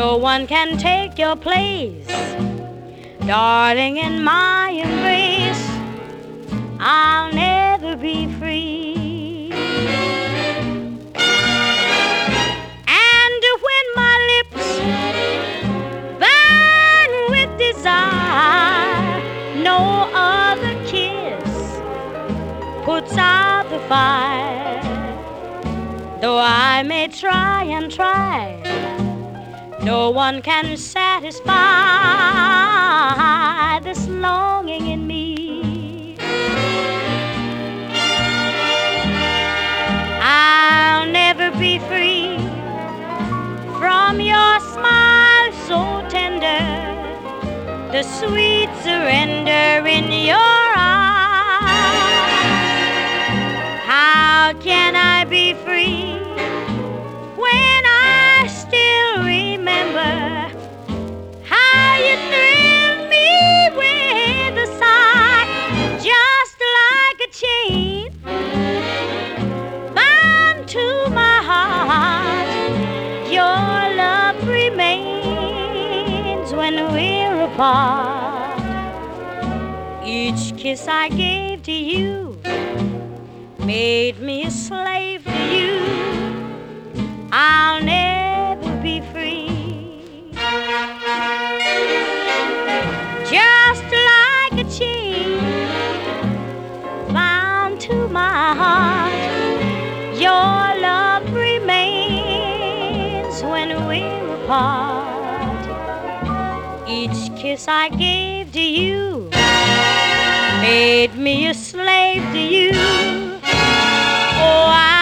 No one can take your place, darling, in my embrace. I'll never be free. And when my lips burn with desire, no other kiss puts out the fire. Though I may try and try, no one can satisfy this longing in me. I'll never be free from your smile so tender, the sweet surrender in your eyes. How can I be free when I still remember how you thrilled me with a sigh, just like a chain bound to my heart? Your love remains when we're apart. Each kiss I gave to you made me a slave to you. I'll never be free. Just like a chain bound to my heart, your love remains when we're apart. Each kiss I gave to you made me a slave to you. Oh,